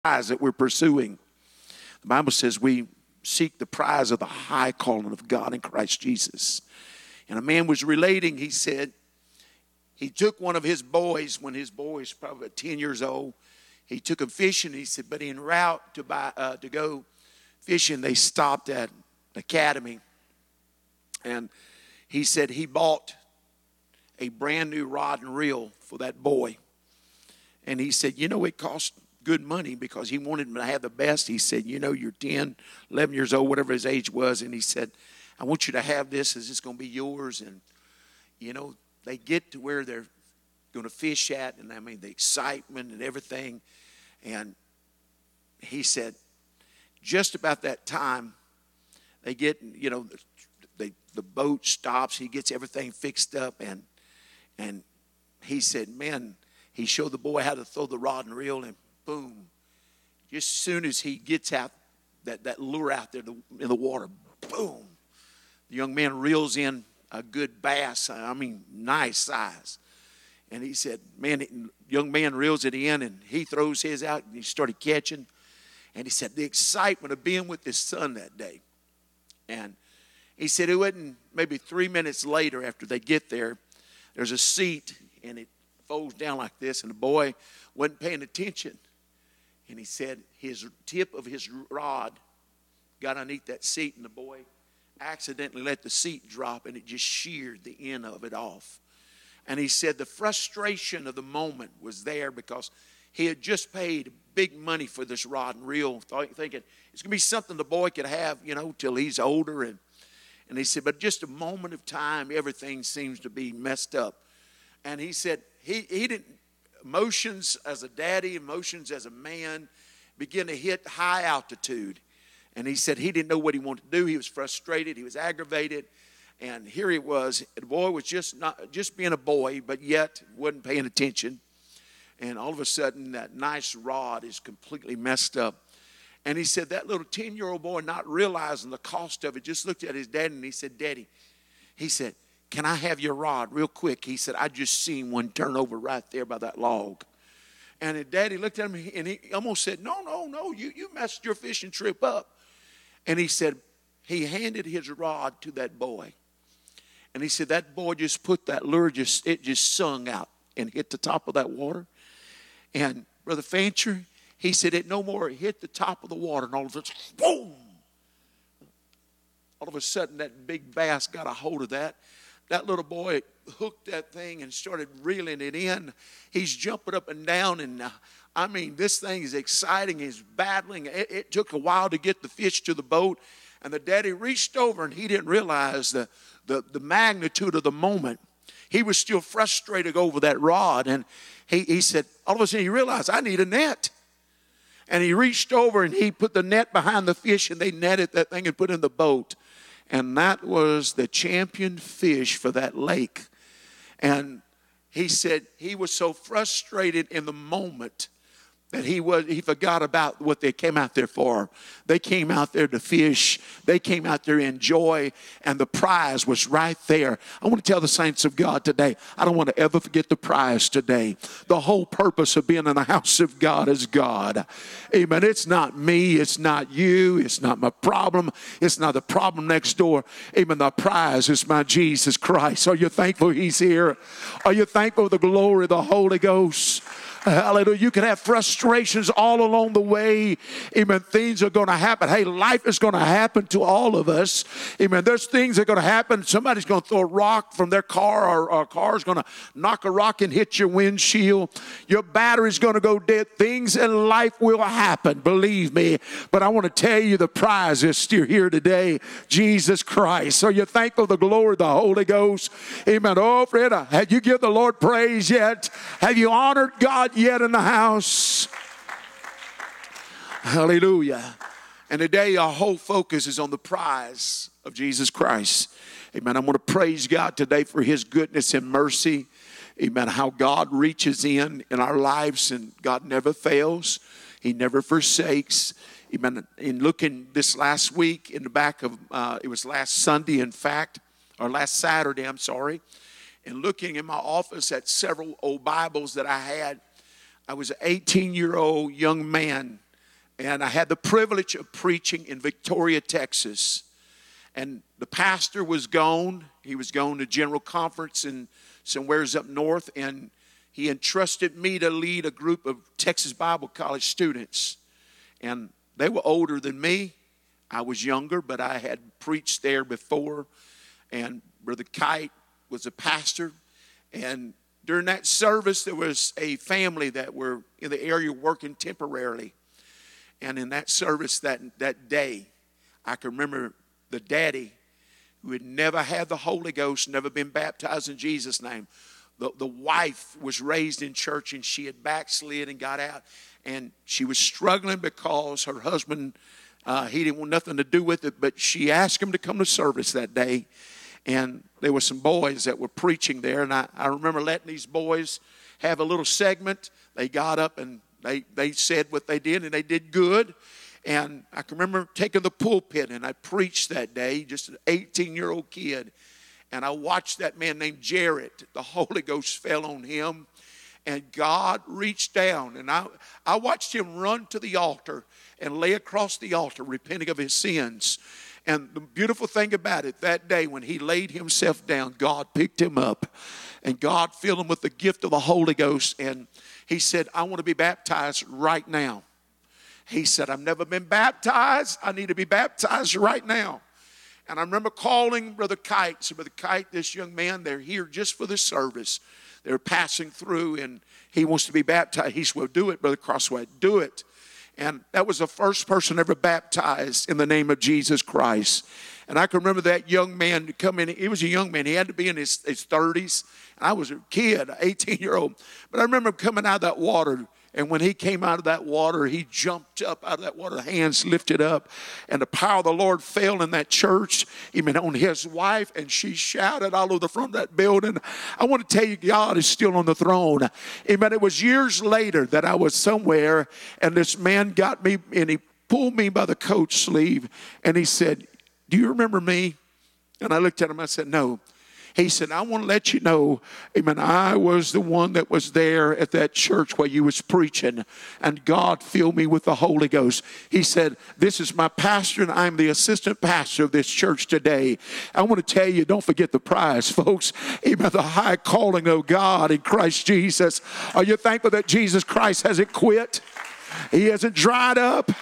prize that we're pursuing. The Bible says we seek the prize of the high calling of God in Christ Jesus. And a man was relating, he said, he took one of his boys when his boy was probably 10 years old. He took him fishing. He said, but en route to go fishing, they stopped at the academy. And he said he bought a brand new rod and reel for that boy. And he said, it cost good money because he wanted him to have the best. He said, you're 10, 11 years old, whatever his age was. And he said, I want you to have this. Is this going to be yours? And, they get to where they're going to fish at. And, the excitement and everything. And he said, just about that time, they get, the boat stops. He gets everything fixed up. And he said, man, he showed the boy how to throw the rod and reel. And boom, just as soon as he gets out that lure out there in the water, boom, the young man reels in a good bass. Nice size. And he said, man, young man reels it in and he throws his out and he started catching. And he said the excitement of being with his son that day. And he said it wasn't maybe 3 minutes later after they get there, there's a seat and it folds down like this, and the boy wasn't paying attention. And he said his tip of his rod got underneath that seat, and the boy accidentally let the seat drop, and it just sheared the end of it off. And he said the frustration of the moment was there because he had just paid big money for this rod and reel, thinking it's going to be something the boy could have, till he's older. And he said, but just a moment of time, everything seems to be messed up. And he said he didn't, emotions as a daddy, emotions as a man began to hit high altitude. And he said he didn't know what he wanted to do. He was frustrated. He was aggravated. And here he was. The boy was just being a boy, but yet wasn't paying attention. And all of a sudden, that nice rod is completely messed up. And he said that little 10-year-old boy, not realizing the cost of it, just looked at his daddy and he said, Daddy, he said, can I have your rod real quick? He said, I just seen one turn over right there by that log. And his daddy looked at him and he almost said, no, you messed your fishing trip up. And he said, he handed his rod to that boy. And he said, that boy just put that lure, it just sung out and hit the top of that water. And Brother Fancher, he said it no more hit the top of the water, and all of a sudden, boom! All of a sudden, that big bass got a hold of that. That little boy hooked that thing and started reeling it in. He's jumping up and down, and this thing is exciting. He's battling. It took a while to get the fish to the boat, and the daddy reached over, and he didn't realize the magnitude of the moment. He was still frustrated over that rod, and he said, all of a sudden, he realized, I need a net. And he reached over and he put the net behind the fish, and they netted that thing and put it in the boat. And that was the champion fish for that lake. And he said he was so frustrated in the moment that he forgot about what they came out there for. They came out there to fish. They came out there to enjoy, and the prize was right there. I want to tell the saints of God today, I don't want to ever forget the prize today. The whole purpose of being in the house of God is God. Amen. It's not me. It's not you. It's not my problem. It's not the problem next door. Amen. The prize is my Jesus Christ. Are you thankful He's here? Are you thankful for the glory of the Holy Ghost? Hallelujah. You can have frustrations all along the way. Amen. Things are going to happen. Hey, life is going to happen to all of us. Amen. There's things that are going to happen. Somebody's going to throw a rock from their car, or a car's going to knock a rock and hit your windshield. Your battery's going to go dead. Things in life will happen, believe me. But I want to tell you the prize is still here today. Jesus Christ. Are you thankful for the glory of the Holy Ghost? Amen. Oh, friend, have you given the Lord praise yet? Have you honored God yet in the house? Hallelujah. And today our whole focus is on the prize of Jesus Christ. Amen. I want to praise God today for His goodness and mercy. Amen. How God reaches in our lives, and God never fails. He never forsakes. Amen. In looking this last week in the back of, it was last Sunday, in fact, or last Saturday, I'm sorry. And looking in my office at several old Bibles that I had, I was an 18-year-old young man And I had the privilege of preaching in Victoria, Texas. And the pastor was gone. He was going to general conference in somewheres up north. And he entrusted me to lead a group of Texas Bible College students. And they were older than me. I was younger, but I had preached there before. And Brother Kite was a pastor. And during that service, there was a family that were in the area working temporarily. And in that service that day, I can remember the daddy who had never had the Holy Ghost, never been baptized in Jesus' name. The wife was raised in church, and she had backslid and got out. And she was struggling because her husband, he didn't want nothing to do with it. But she asked him to come to service that day. And there were some boys that were preaching there. And I remember letting these boys have a little segment. They got up and they said what they did, and they did good. And I can remember taking the pulpit, and I preached that day, just an 18-year-old kid. And I watched that man named Jarrett. The Holy Ghost fell on him, and God reached down. And I watched him run to the altar and lay across the altar, repenting of his sins. And the beautiful thing about it, that day when he laid himself down, God picked him up. And God filled him with the gift of the Holy Ghost. And he said, I want to be baptized right now. He said, I've never been baptized. I need to be baptized right now. And I remember calling Brother Kite. I said, Brother Kite, this young man, they're here just for this service. They're passing through, and he wants to be baptized. He said, well, do it, Brother Crossway, do it. And that was the first person ever baptized in the name of Jesus Christ. And I can remember that young man to come in. He was a young man. He had to be in his 30s. And I was a kid, an 18-year-old. But I remember him coming out of that water. And when he came out of that water, he jumped up out of that water, hands lifted up. And the power of the Lord fell in that church, even on his wife. And she shouted all over the front of that building. I want to tell you, God is still on the throne. Amen. It was years later that I was somewhere, and this man got me, and he pulled me by the coat sleeve. And he said, do you remember me? And I looked at him. I said, no. He said, I want to let you know, amen, I was the one that was there at that church where you was preaching, and God filled me with the Holy Ghost. He said, this is my pastor, and I'm the assistant pastor of this church today. I want to tell you, don't forget the prize, folks. Amen, the high calling of God in Christ Jesus. Are you thankful that Jesus Christ hasn't quit? He hasn't dried up.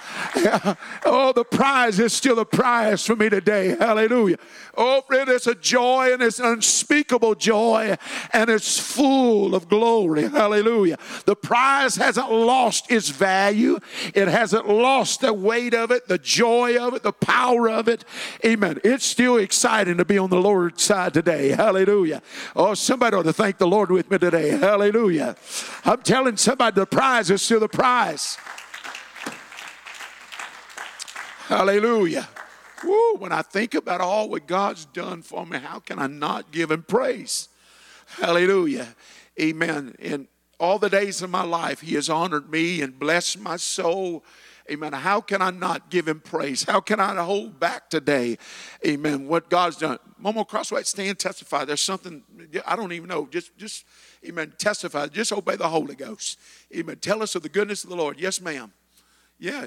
Oh, the prize is still a prize for me today. Hallelujah. Oh, friend, it's a joy, and it's unspeakable joy, and it's full of glory. Hallelujah. The prize hasn't lost its value. It hasn't lost the weight of it, the joy of it, the power of it. Amen. It's still exciting to be on the Lord's side today. Hallelujah. Oh, somebody ought to thank the Lord with me today. Hallelujah. I'm telling somebody the prize is still the prize. Hallelujah. Woo, when I think about all what God's done for me, how can I not give him praise? Hallelujah. Amen. In all the days of my life, he has honored me and blessed my soul. Amen. How can I not give him praise? How can I hold back today? Amen. What God's done. Momo Crossway, stand, testify. There's something, I don't even know. Just, amen, testify. Just obey the Holy Ghost. Amen. Tell us of the goodness of the Lord. Yes, ma'am. Yeah.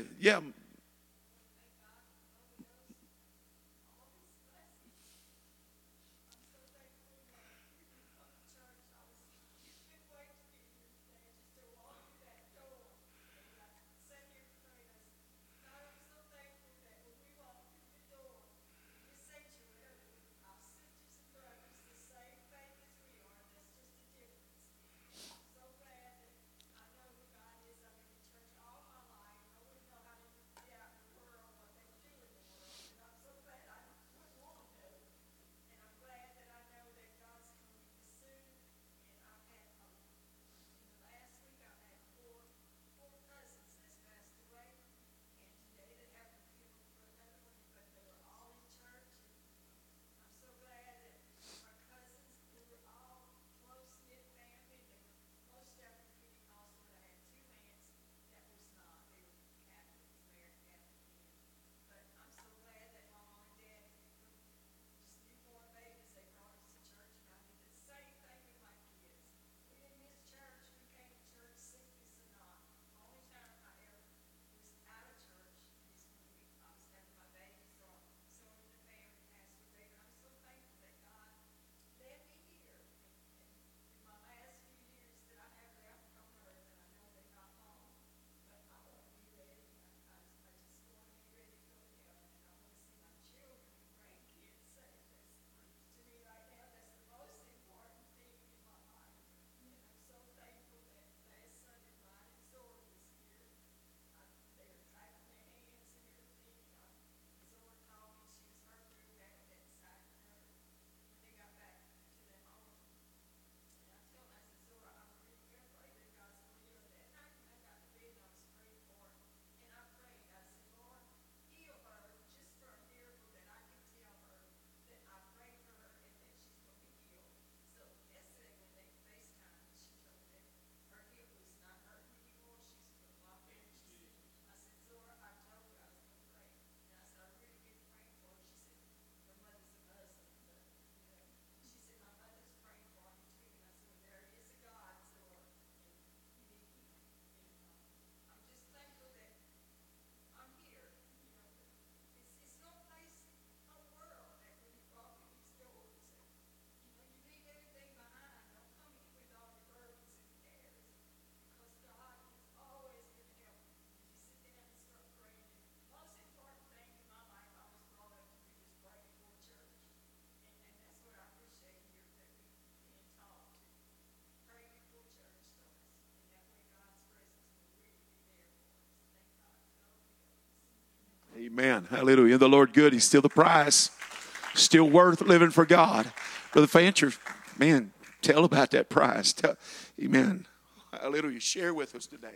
Amen. Hallelujah. The Lord good. He's still the prize. Still worth living for God. Brother Fancher, man, tell about that prize. Amen. Hallelujah. Share with us today.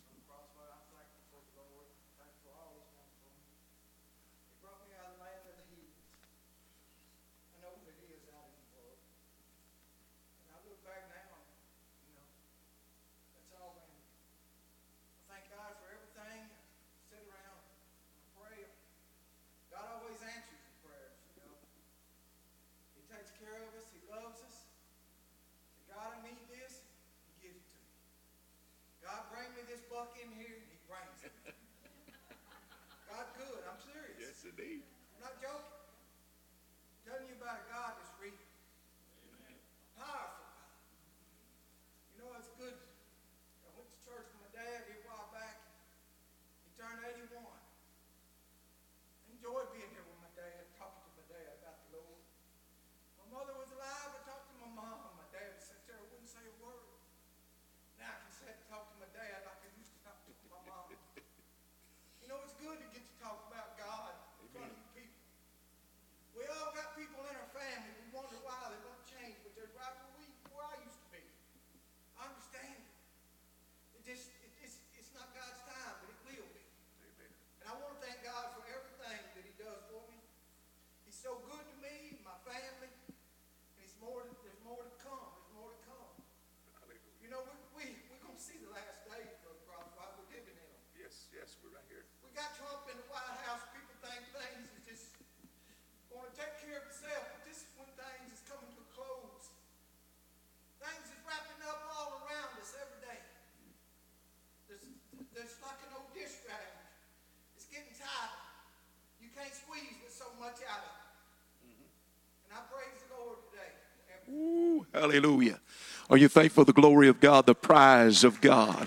Ooh, hallelujah. Are you thankful for the glory of God, the prize of God?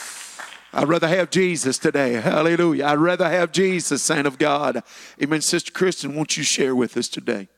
I'd rather have Jesus today. Hallelujah. I'd rather have Jesus, saint of God. Amen. Sister Kristen, won't you share with us today?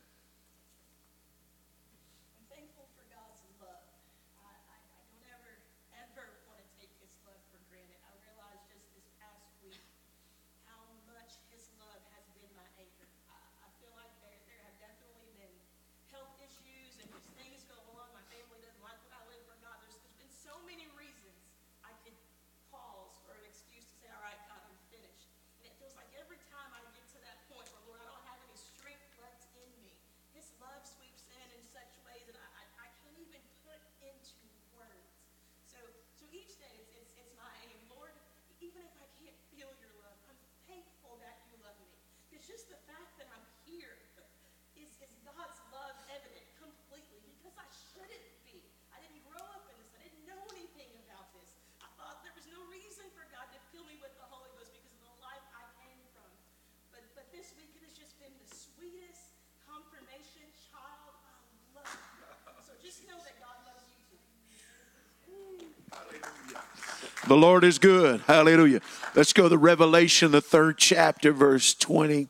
The Lord is good. Hallelujah. Let's go to Revelation, the 3rd chapter, verse 20.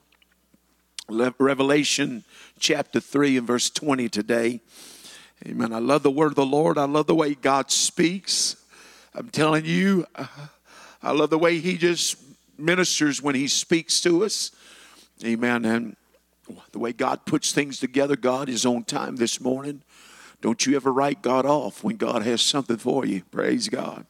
Revelation chapter 3 and verse 20 today. Amen. I love the word of the Lord. I love the way God speaks. I'm telling you, I love the way he just ministers when he speaks to us. Amen. And the way God puts things together, God is on time this morning. Don't you ever write God off when God has something for you. Praise God.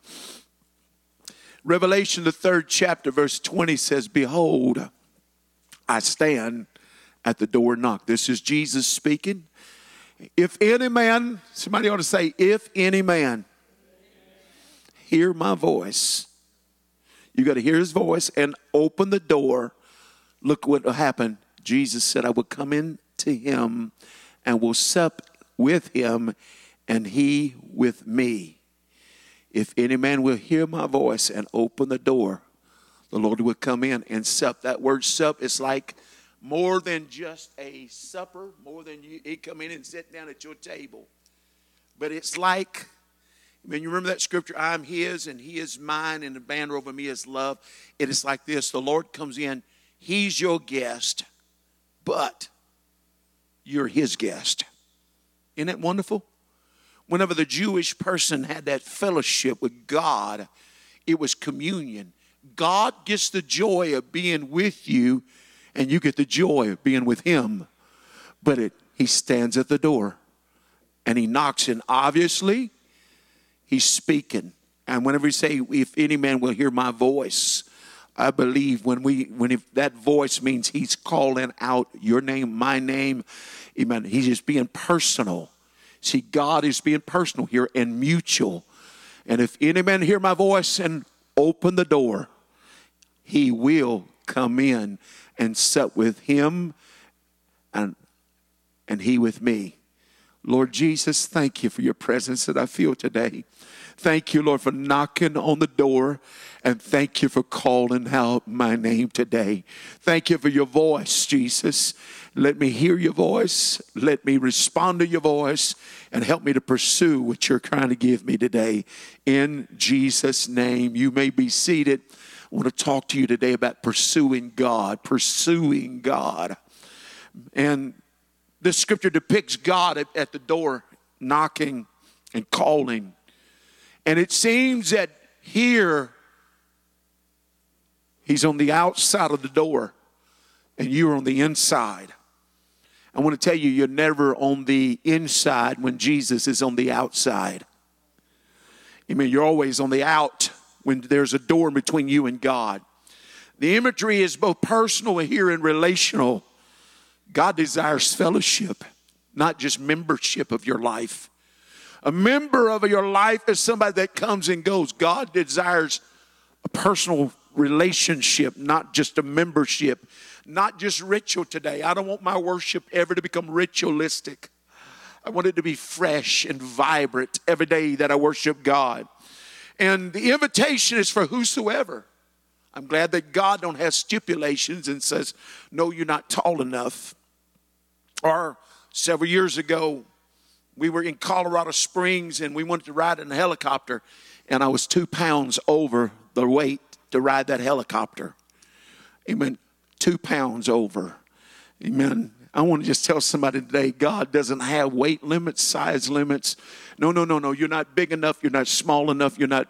Revelation, the 3rd chapter, verse 20 says, "Behold, I stand at the door and knock." This is Jesus speaking. If any man, somebody ought to say, if any man hear my voice, you got to hear his voice and open the door. Look what will happen. Jesus said, I will come in to him and will sup with him and he with me. If any man will hear my voice and open the door, the Lord will come in and sup. That word sup is like more than just a supper, more than he come in and sit down at your table. But it's like, when you remember that scripture, I'm his and he is mine and the banner over me is love. It is like this. The Lord comes in, he's your guest, but you're his guest. Isn't that wonderful? Whenever the Jewish person had that fellowship with God, it was communion. God gets the joy of being with you, and you get the joy of being with him. But he stands at the door, and he knocks, and obviously, he's speaking. And whenever we say, if any man will hear my voice, I believe if that voice means he's calling out your name, my name, amen. He's just being personal. See, God is being personal here and mutual. And if any man hear my voice and open the door, he will come in and sup with him and he with me. Lord Jesus, thank you for your presence that I feel today. Thank you, Lord, for knocking on the door, and thank you for calling out my name today. Thank you for your voice, Jesus. Let me hear your voice. Let me respond to your voice, and help me to pursue what you're trying to give me today. In Jesus' name, you may be seated. I want to talk to you today about pursuing God. Pursuing God. And this scripture depicts God at the door, knocking and calling. And it seems that here, he's on the outside of the door, and you're on the inside. I want to tell you, you're never on the inside when Jesus is on the outside. I mean, you're always on the out when there's a door between you and God. The imagery is both personal here and relational. God desires fellowship, not just membership of your life. A member of your life is somebody that comes and goes. God desires a personal relationship, not just a membership, not just ritual today. I don't want my worship ever to become ritualistic. I want it to be fresh and vibrant every day that I worship God. And the invitation is for whosoever. I'm glad that God don't have stipulations and says, no, you're not tall enough. Or several years ago, we were in Colorado Springs, and we wanted to ride in a helicopter, and I was 2 pounds over the weight to ride that helicopter. Amen. 2 pounds over. Amen. I want to just tell somebody today, God doesn't have weight limits, size limits. No. You're not big enough. You're not small enough. You're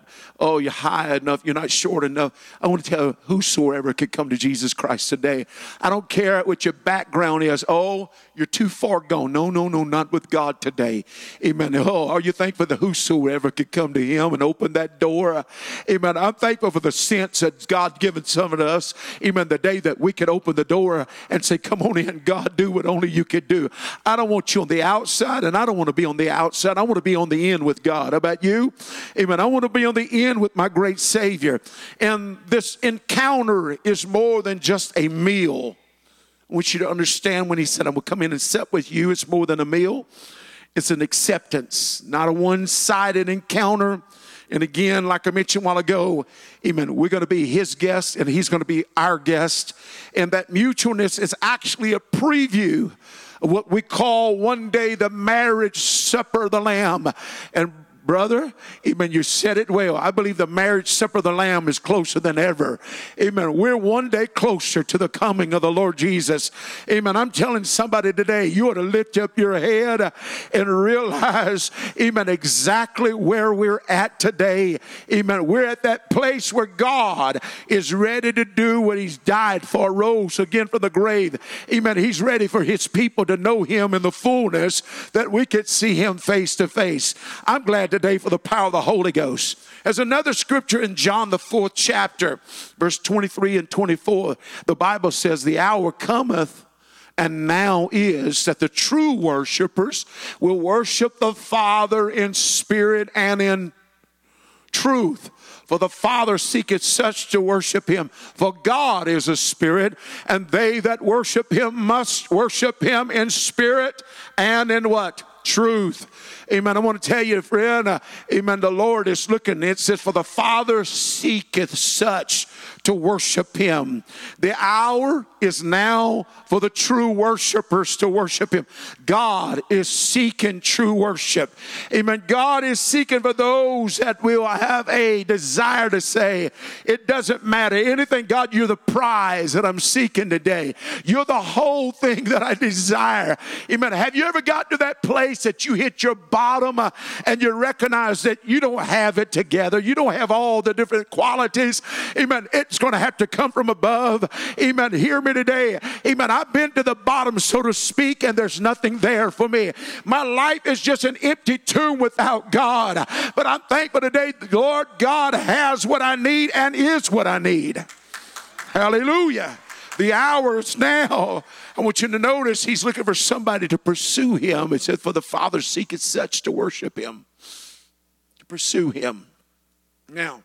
high enough. You're not short enough. I want to tell whosoever could come to Jesus Christ today. I don't care what your background is. Oh, you're too far gone. No, not with God today. Amen. Oh, are you thankful that whosoever could come to him and open that door? Amen. I'm thankful for the sense that God given some of us. Amen. The day that we could open the door and say, come on in, God, do what only you could do. I don't want you on the outside, and I don't want to be on the outside. I want to be on the end with God. How about you? Amen. I want to be on the end with my great Savior. And this encounter is more than just a meal. I want you to understand when he said, I will come in and sup with you, it's more than a meal. It's an acceptance, not a one-sided encounter. And again, like I mentioned a while ago, amen, we're going to be his guest and he's going to be our guest. And that mutualness is actually a preview of what we call one day the marriage supper of the Lamb. And brother, amen, you said it well. I believe the marriage supper of the Lamb is closer than ever. Amen. We're one day closer to the coming of the Lord Jesus. Amen. I'm telling somebody today, you ought to lift up your head and realize, amen, exactly where we're at today. Amen. We're at that place where God is ready to do what he's died for, rose again from the grave. Amen. He's ready for his people to know him in the fullness that we could see him face to face. I'm glad today for the power of the Holy Ghost. There's another scripture in John, the 4th chapter, verse 23 and 24. The Bible says, the hour cometh, and now is, that the true worshipers will worship the Father in spirit and in truth. For the Father seeketh such to worship him. For God is a spirit, and they that worship him must worship him in spirit and in what? Truth. Amen. I want to tell you, friend, amen, the Lord is looking. It says, for the Father seeketh such to worship him. The hour is now for the true worshipers to worship him. God is seeking true worship. Amen. God is seeking for those that will have a desire to say, it doesn't matter. Anything, God, you're the prize that I'm seeking today. You're the whole thing that I desire. Amen. Have you ever got to that place that you hit your bottom and you recognize that you don't have it together? You don't have all the different qualities. Amen. It's going to have to come from above. Amen. Hear me today. Amen. I've been to the bottom, so to speak, and there's nothing there for me. My life is just an empty tomb without God. But I'm thankful today, Lord God has what I need and is what I need. Hallelujah. The hour is now. I want you to notice he's looking for somebody to pursue him. It says, for the Father seeketh such to worship him. To pursue him. Now,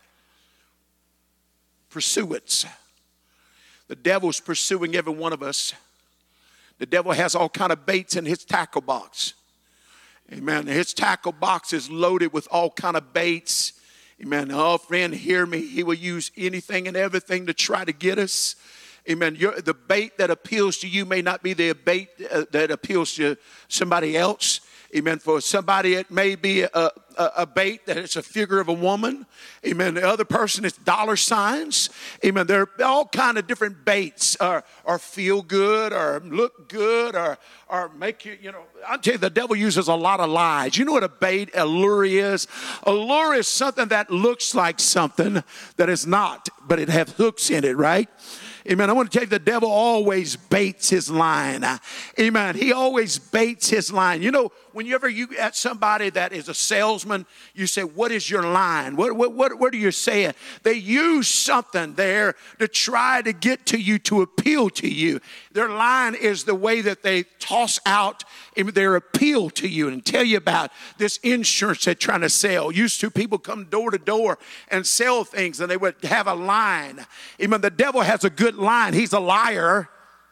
pursuance. The devil's pursuing every one of us. The devil has all kind of baits in his tackle box. Amen. His tackle box is loaded with all kind of baits. Amen. Oh, friend, hear me. He will use anything and everything to try to get us. Amen. The bait that appeals to you may not be the bait that appeals to somebody else. Amen. For somebody, it may be a bait that it's a figure of a woman. Amen. The other person, it's dollar signs. Amen. There are all kind of different baits, or feel good, or look good, or make you, I'll tell you, the devil uses a lot of lies. You know what a lure is? A lure is something that looks like something that is not, but it has hooks in it, right? Amen. I want to tell you, the devil always baits his line. Amen. He always baits his line. Whenever you at somebody that is a salesman, you say, what is your line? What are you saying? They use something there to try to get to you, to appeal to you. Their line is the way that they toss out their appeal to you and tell you about this insurance they're trying to sell. Used to, people come door to door and sell things, and they would have a line. Amen. The devil has a good line. He's a liar.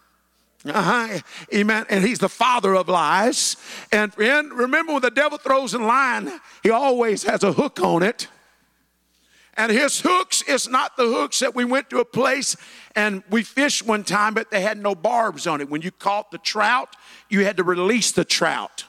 Amen. And he's the father of lies. And remember, when the devil throws a line, he always has a hook on it. And his hooks is not the hooks that we went to a place and we fished one time, but they had no barbs on it. When you caught the trout, you had to release the trout.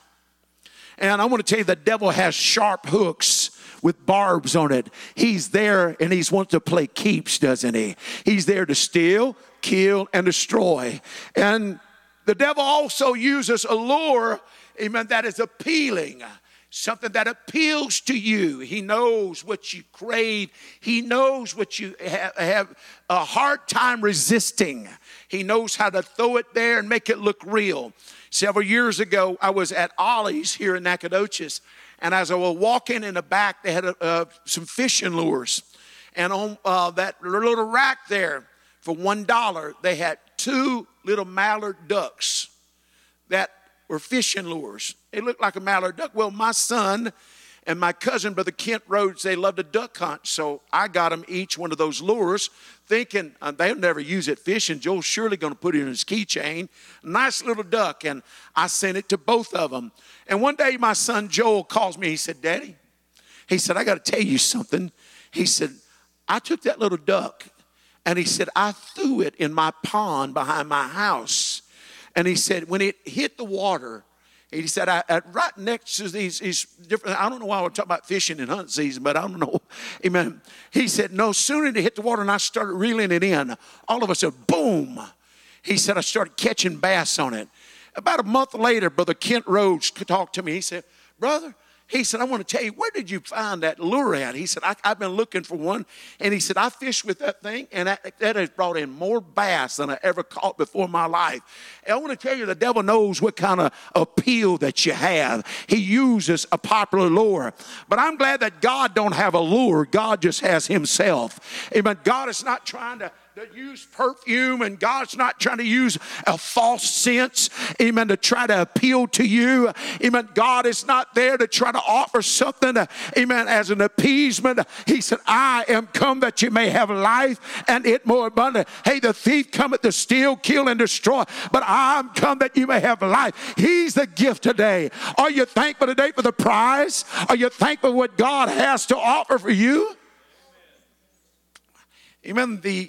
And I want to tell you, the devil has sharp hooks with barbs on it. He's there, and he wants to play keeps, doesn't he? He's there to steal, kill, and destroy. And the devil also uses a lure, amen, that is appealing. Something that appeals to you. He knows what you crave. He knows what you have a hard time resisting. He knows how to throw it there and make it look real. Several years ago, I was at Ollie's here in Nacogdoches, and as I was walking in the back, they had some fishing lures. And on that little rack there, for $1, they had 2 little mallard ducks that were fishing lures. They looked like a mallard duck. Well, my son and my cousin, Brother Kent Rhodes, they loved to duck hunt. So I got them each one of those lures, thinking they'll never use it fishing. Joel's surely going to put it in his keychain. Nice little duck. And I sent it to both of them. And one day my son Joel calls me. He said, Daddy, he said, I got to tell you something. He said, I took that little duck, and he said, I threw it in my pond behind my house. And he said, when it hit the water, he said, right next to these different, I don't know why we're talking about fishing and hunting season, but I don't know. Amen. He said, no sooner did it hit the water and I started reeling it in, all of a sudden, boom. He said, I started catching bass on it. About a month later, Brother Kent Rhodes talked to me. He said, brother, he said, I want to tell you, where did you find that lure at? He said, I've been looking for one. And he said, I fished with that thing, and that has brought in more bass than I ever caught before in my life. And I want to tell you, the devil knows what kind of appeal that you have. He uses a popular lure. But I'm glad that God don't have a lure. God just has himself. Amen. God is not trying to use perfume, and God's not trying to use a false sense, amen, to try to appeal to you. Amen. God is not there to try to offer something, amen, as an appeasement. He said, I am come that you may have life and it more abundant. Hey, the thief cometh to steal, kill, and destroy, but I'm come that you may have life. He's the gift today. Are you thankful today for the prize? Are you thankful for what God has to offer for you? Amen. The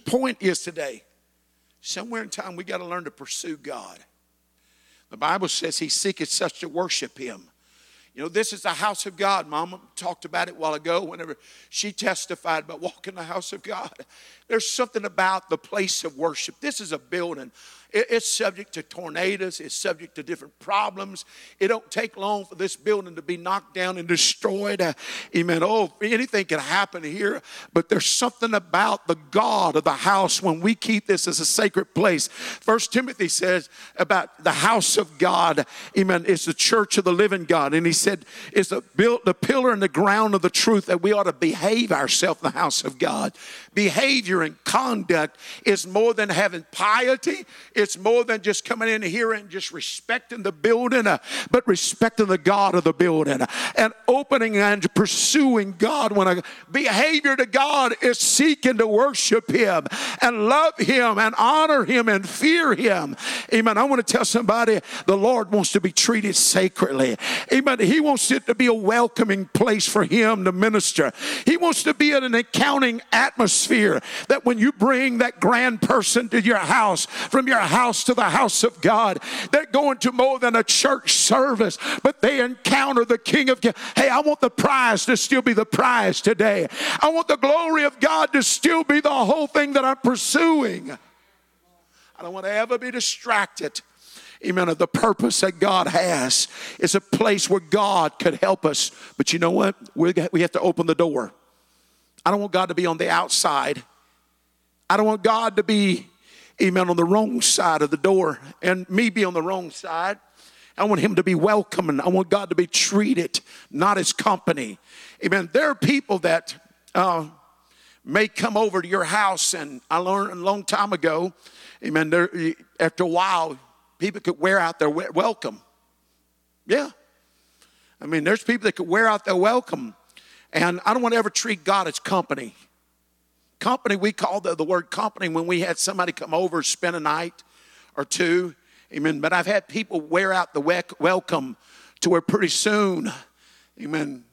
point is today, somewhere in time we got to learn to pursue God. The Bible says he seeketh such to worship him. You know, this is the house of God. Mama talked about it a while ago whenever she testified about walking the house of God. There's something about the place of worship. This is a building. It's subject to tornadoes. It's subject to different problems. It don't take long for this building to be knocked down and destroyed. Amen. Oh, anything can happen here. But there's something about the God of the house when we keep this as a sacred place. 1 Timothy says about the house of God. Amen. It's the church of the living God. And he said it's the pillar and the ground of the truth that we ought to behave ourselves in the house of God. Behavior and conduct is more than having piety. It's more than just coming in here and just respecting the building, but respecting the God of the building and opening and pursuing God. When a behavior to God is seeking to worship him and love him and honor him and fear him. Amen. I want to tell somebody the Lord wants to be treated sacredly. Amen. He wants it to be a welcoming place for him to minister. He wants to be in an encountering atmosphere that when you bring that grand person to your house, from your house to the house of God, they're going to more than a church service, but they encounter the King of Kings. Hey, I want the prize to still be the prize today. I want the glory of God to still be the whole thing that I'm pursuing. I don't want to ever be distracted. Amen. Of the purpose that God has. It's a place where God could help us. But you know what? We have to open the door. I don't want God to be on the outside. I don't want God to be, amen, on the wrong side of the door and me be on the wrong side. I want him to be welcoming. I want God to be treated, not as company. Amen. There are people that may come over to your house, and I learned a long time ago, amen, after a while, people could wear out their welcome. Yeah. I mean, there's people that could wear out their welcome. And I don't want to ever treat God as company. Company, we call the word company when we had somebody come over, spend a night or two. Amen. But I've had people wear out the welcome to where pretty soon, amen,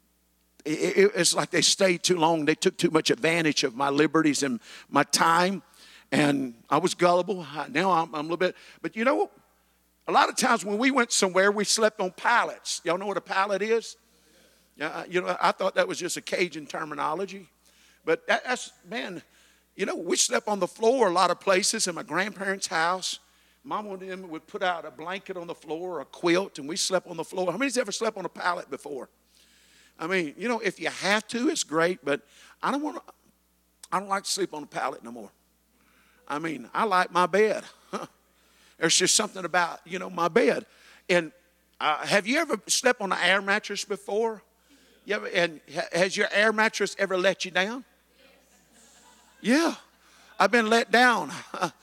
it's like they stayed too long. They took too much advantage of my liberties and my time. And I was gullible. Now I'm a little bit. But you know, a lot of times when we went somewhere, we slept on pallets. Y'all know what a pallet is? You know, I thought that was just a Cajun terminology. But that's, man, you know, we slept on the floor a lot of places in my grandparents' house. Mom and them would put out a blanket on the floor, a quilt, and we slept on the floor. How many's ever slept on a pallet before? I mean, you know, if you have to, it's great, but I don't like to sleep on a pallet no more. I mean, I like my bed. There's just something about, you know, my bed. And have you ever slept on an air mattress before? And has your air mattress ever let you down? Yeah, I've been let down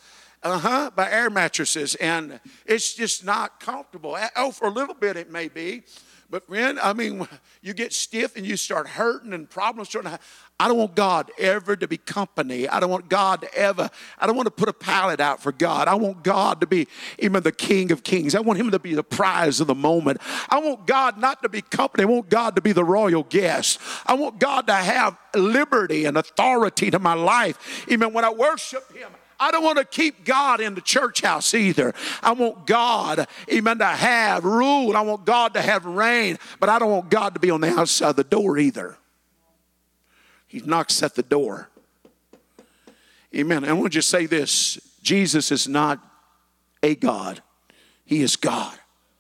by air mattresses, and it's just not comfortable. Oh, for a little bit it may be, but friend, I mean, you get stiff and you start hurting and problems starting to happen. I don't want God ever to be company. I don't want God to ever, I don't want to put a pallet out for God. I want God to be even the King of Kings. I want him to be the prize of the moment. I want God not to be company. I want God to be the royal guest. I want God to have liberty and authority to my life. Even when I worship him, I don't want to keep God in the church house either. I want God, amen, to have rule. I want God to have reign, but I don't want God to be on the outside of the door either. He knocks at the door. Amen. I want to just say this. Jesus is not a God. He is God.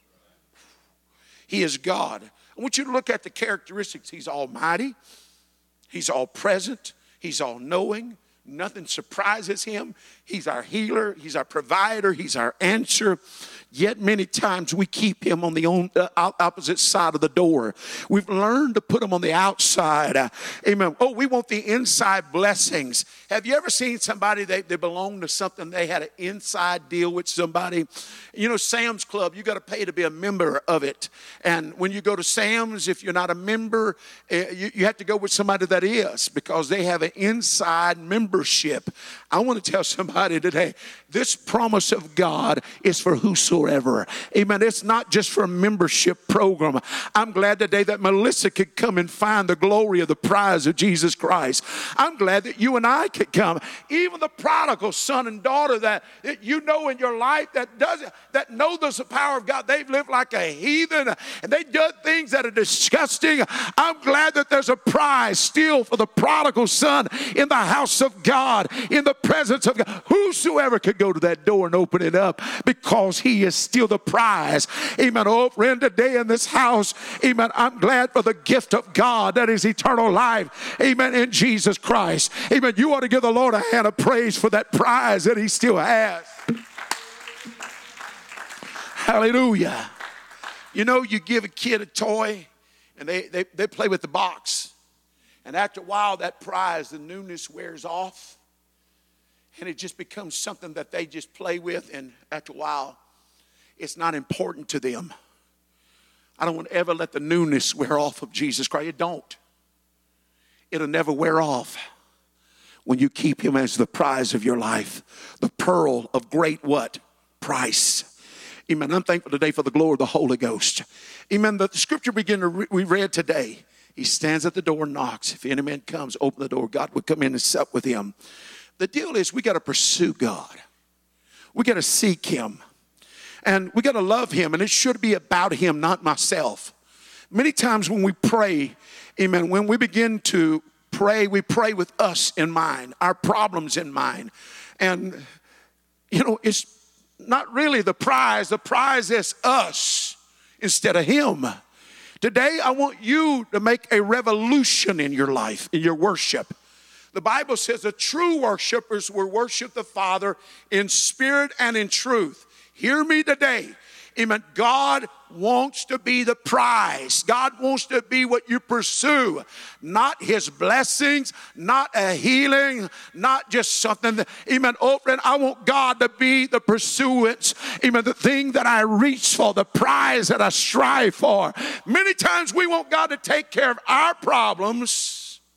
He is God. I want you to look at the characteristics. He's almighty. He's all present. He's all knowing. Nothing surprises him. He's our healer. He's our provider. He's our answer. Yet many times we keep him on the opposite side of the door. We've learned to put him on the outside. Amen. Oh, we want the inside blessings. Have you ever seen somebody, they belong to something, they had an inside deal with somebody? You know, Sam's Club, you got to pay to be a member of it. And when you go to Sam's, if you're not a member, you have to go with somebody that is, because they have an inside membership membership. I want to tell somebody today, this promise of God is for whosoever. Amen. It's not just for a membership program. I'm glad today that Melissa could come and find the glory of the prize of Jesus Christ. I'm glad that you and I could come. Even the prodigal son and daughter that you know in your life that know there's the power of God. They've lived like a heathen and they've done things that are disgusting. I'm glad that there's a prize still for the prodigal son in the house of God, in the presence of God. Whosoever could go to that door and open it up, because he is still the prize. Amen. Oh, friend, today in this house, amen, I'm glad for the gift of God that is eternal life. Amen. In Jesus Christ. Amen. You ought to give the Lord a hand of praise for that prize that he still has. Hallelujah. You know, you give a kid a toy and they play with the box. And after a while, that prize, the newness wears off. And it just becomes something that they just play with. And after a while, it's not important to them. I don't want to ever let the newness wear off of Jesus Christ. It don't. It'll never wear off when you keep him as the prize of your life. The pearl of great what? Price. Amen. I'm thankful today for the glory of the Holy Ghost. Amen. The scripture we read today. He stands at the door and knocks. If any man comes, open the door. God will come in and sup with him. The deal is we got to pursue God. We got to seek him. And we got to love him. And it should be about him, not myself. Many times when we pray, amen, when we begin to pray, we pray with us in mind, our problems in mind. And, you know, it's not really the prize. The prize is us instead of him. Today, I want you to make a revolution in your life, in your worship. The Bible says the true worshipers will worship the Father in spirit and in truth. Hear me today. Amen. God wants to be the prize. God wants to be what you pursue. Not his blessings, not a healing, not just something that, amen. Oh, friend, I want God to be the pursuance. Amen. The thing that I reach for, the prize that I strive for. Many times we want God to take care of our problems.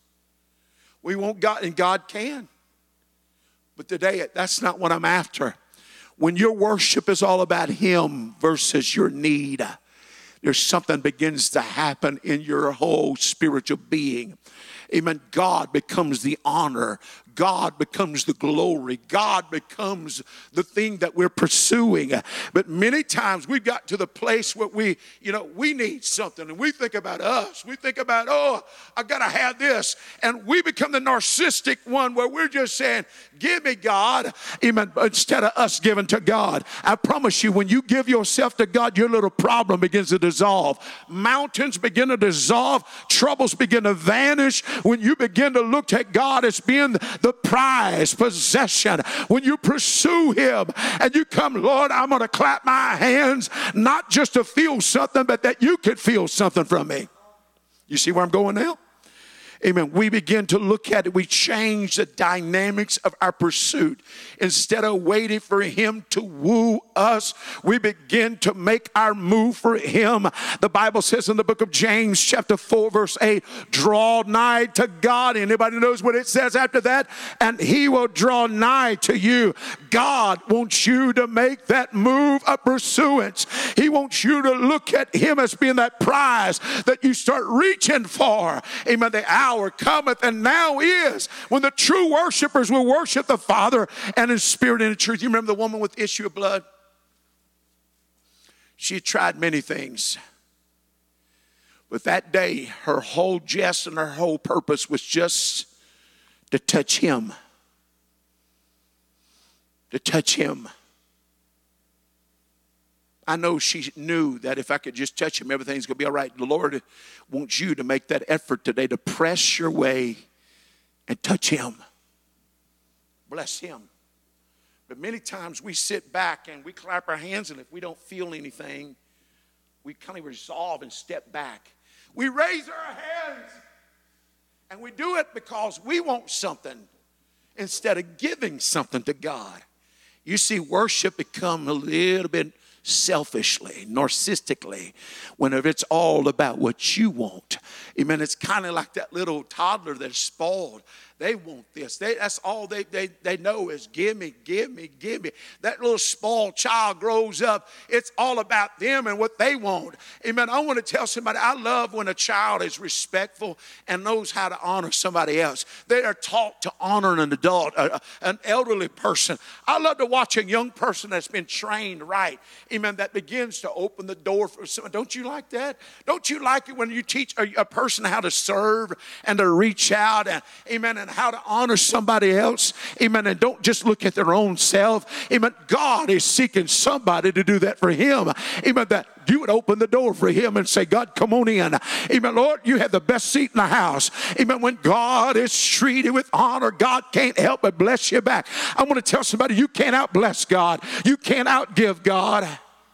We want God, and God can. But today, that's not what I'm after. When your worship is all about him versus your need, there's something begins to happen in your whole spiritual being. Amen. God becomes the honor. God becomes the glory. God becomes the thing that we're pursuing. But many times we've got to the place where we need something. And we think about us. We think about, oh, I got to have this. And we become the narcissistic one where we're just saying, give me God. Amen. Instead of us giving to God. I promise you, when you give yourself to God, your little problem begins to dissolve. Mountains begin to dissolve. Troubles begin to vanish. When you begin to look at God as being the prize possession, when you pursue him and you come, Lord, I'm going to clap my hands, not just to feel something, but that you could feel something from me. You see where I'm going now? Amen. We begin to look at it. We change the dynamics of our pursuit. Instead of waiting for him to woo us, we begin to make our move for him. The Bible says in the book of James, chapter 4, verse 8, draw nigh to God. Anybody knows what it says after that? And he will draw nigh to you. God wants you to make that move of pursuance. He wants you to look at him as being that prize that you start reaching for. Amen. The hour cometh, and now is, when the true worshipers will worship the Father and in spirit and in truth. You remember the woman with the issue of blood? She had tried many things. But that day, her whole jest and her whole purpose was just to touch him. To touch him. I know she knew that if I could just touch him, everything's going to be all right. The Lord wants you to make that effort today to press your way and touch him. Bless him. But many times we sit back and we clap our hands, and if we don't feel anything, we kind of resolve and step back. We raise our hands, and we do it because we want something instead of giving something to God. You see, worship become a little bit selfishly, narcissistically, whenever it's all about what you want. Amen. It's kind of like that little toddler that's spoiled. They want this. That's all they know is give me, give me, give me. That little spoiled child grows up. It's all about them and what they want. Amen. I want to tell somebody, I love when a child is respectful and knows how to honor somebody else. They are taught to honor an adult, an elderly person. I love to watch a young person that's been trained right. Amen. That begins to open the door for someone. Don't you like that? Don't you like it when you teach a person how to serve and to reach out and, amen, and how to honor somebody else? Amen. And don't just look at their own self. Amen. God is seeking somebody to do that for him. Amen. That you would open the door for him and say, God, come on in. Amen. Lord, you have the best seat in the house. Amen. When God is treated with honor, God can't help but bless you back. I want to tell somebody, you can't outbless God. You can't outgive God.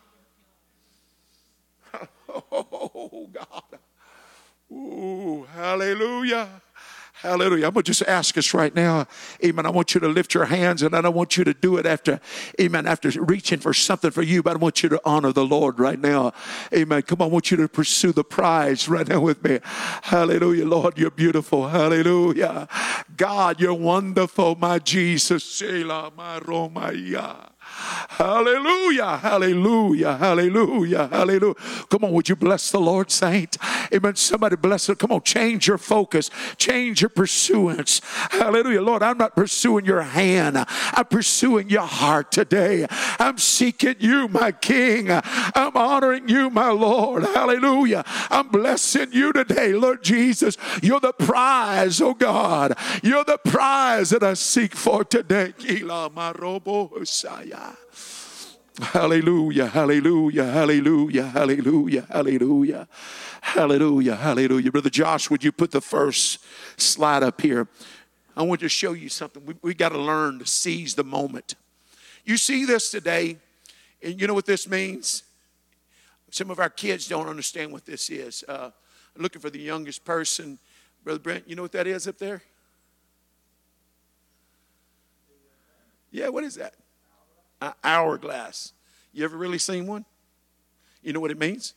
Oh, God. Ooh, hallelujah. Hallelujah. I'm going to just ask us right now, amen, I want you to lift your hands, and I don't want you to do it after, amen, after reaching for something for you, but I want you to honor the Lord right now. Amen. Come on, I want you to pursue the prize right now with me. Hallelujah. Lord, you're beautiful. Hallelujah. God, you're wonderful, my Jesus. Selah, my Romaya. Hallelujah, hallelujah, hallelujah, hallelujah. Come on, would you bless the Lord, saint? Amen. Somebody bless it. Come on, change your focus, change your pursuance. Hallelujah. Lord, I'm not pursuing your hand. I'm pursuing your heart today. I'm seeking you, my King. I'm honoring you, my Lord. Hallelujah. I'm blessing you today, Lord Jesus. You're the prize, oh God. You're the prize that I seek for today. Hallelujah, hallelujah, hallelujah, hallelujah, hallelujah, hallelujah, hallelujah. Brother Josh, would you put the first slide up here? I want to show you something. We got to learn to seize the moment. You see this today, and you know what this means? Some of our kids don't understand what this is. I'm looking for the youngest person. Brother Brent, you know what that is up there? Yeah, what is that? An hourglass. You ever really seen one? You know what it means?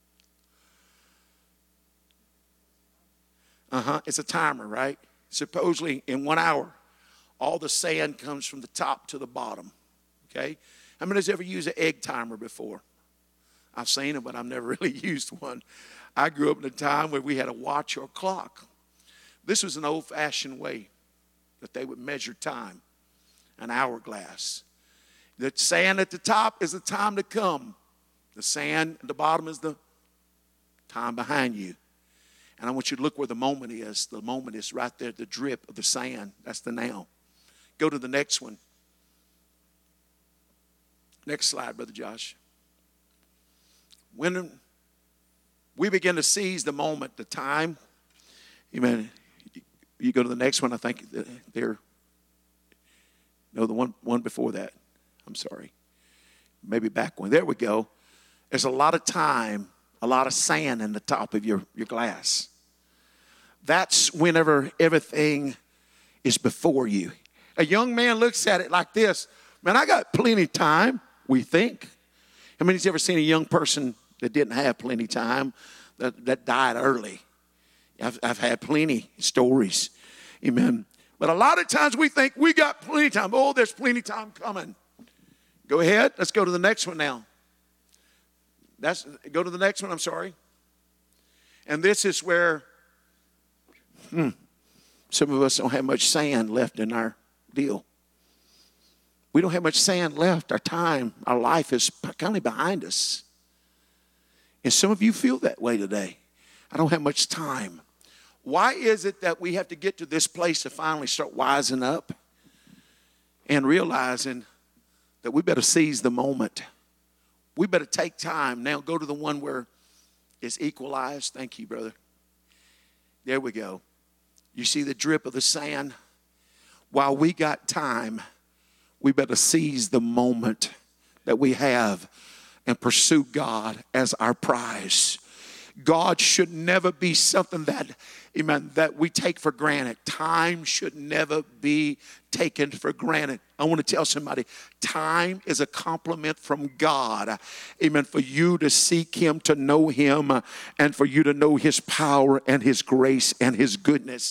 It's a timer, right? Supposedly in 1 hour, all the sand comes from the top to the bottom. Okay? How many has ever used an egg timer before? I've seen them, but I've never really used one. I grew up in a time where we had a watch or a clock. This was an old-fashioned way that they would measure time, an hourglass. The sand at the top is the time to come. The sand at the bottom is the time behind you. And I want you to look where the moment is. The moment is right there, the drip of the sand. That's the now. Go to the next one. Next slide, Brother Josh. When we begin to seize the moment, the time, amen. You go to the next one, I think there. No, the one before that. I'm sorry. Maybe back one. There we go. There's a lot of time, a lot of sand in the top of your glass. That's whenever everything is before you. A young man looks at it like this. Man, I got plenty of time, we think. How many's ever seen a young person that didn't have plenty of time, that died early? I've had plenty of stories. Amen. But a lot of times we think we got plenty of time. Oh, there's plenty of time coming. Go ahead. Let's go to the next one now. Go to the next one, I'm sorry. And this is where some of us don't have much sand left in our deal. We don't have much sand left. Our time, our life is kind of behind us. And some of you feel that way today. I don't have much time. Why is it that we have to get to this place to finally start wising up and realizing that we better seize the moment? We better take time. Now go to the one where it's equalized. Thank you, brother. There we go. You see the drip of the sand? While we got time, we better seize the moment that we have and pursue God as our prize. God should never be something that, amen, that we take for granted. Time should never be taken for granted. I want to tell somebody, time is a compliment from God, amen, for you to seek Him, to know Him, and for you to know His power and His grace and His goodness.